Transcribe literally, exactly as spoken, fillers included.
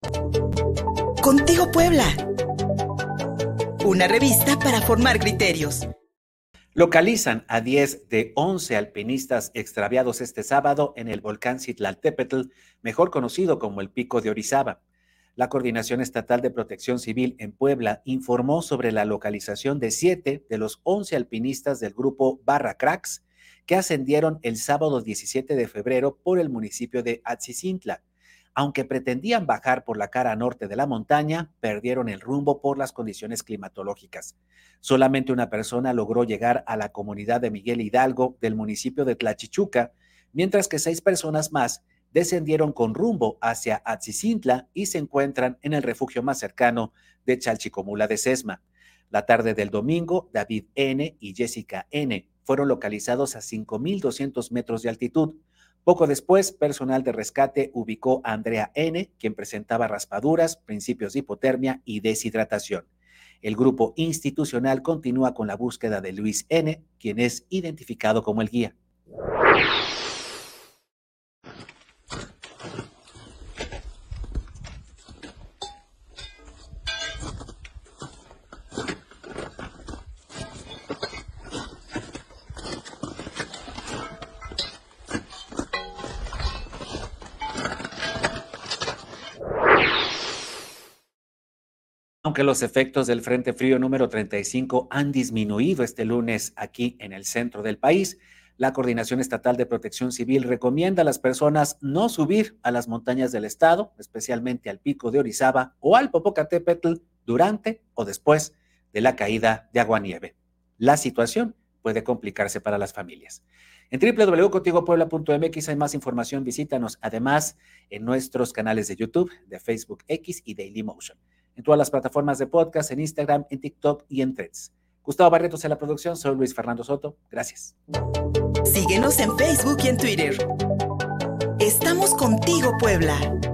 Contigo Puebla. Una revista para formar criterios. Localizan a diez de once alpinistas extraviados este sábado en el volcán Citlaltépetl, mejor conocido como el Pico de Orizaba. La Coordinación Estatal de Protección Civil en Puebla informó sobre la localización de siete de los once alpinistas del grupo Barra Cracks que ascendieron el sábado diecisiete de febrero por el municipio de Atzicintla. Aunque pretendían bajar por la cara norte de la montaña, perdieron el rumbo por las condiciones climatológicas. Solamente una persona logró llegar a la comunidad de Miguel Hidalgo del municipio de Tlachichuca, mientras que seis personas más descendieron con rumbo hacia Atzicintla y se encuentran en el refugio más cercano de Chalchicomula de Sesma. La tarde del domingo, David N. y Jessica N. fueron localizados a cinco mil doscientos metros de altitud. Poco después, personal de rescate ubicó a Andrea N., quien presentaba raspaduras, principios de hipotermia y deshidratación. El grupo institucional continúa con la búsqueda de Luis N., quien es identificado como el guía. Aunque los efectos del Frente Frío número treinta y cinco han disminuido este lunes aquí en el centro del país, la Coordinación Estatal de Protección Civil recomienda a las personas no subir a las montañas del estado, especialmente al Pico de Orizaba o al Popocatépetl durante o después de la caída de aguanieve. La situación puede complicarse para las familias. En doble u doble u doble u punto contigo puebla punto m x hay más información, visítanos además en nuestros canales de YouTube, de Facebook X y Dailymotion, en todas las plataformas de podcast, en Instagram, en TikTok y en Threads. Gustavo Barrientos en la producción, soy Luis Fernando Soto, gracias. Síguenos en Facebook y en Twitter. Estamos contigo, Puebla.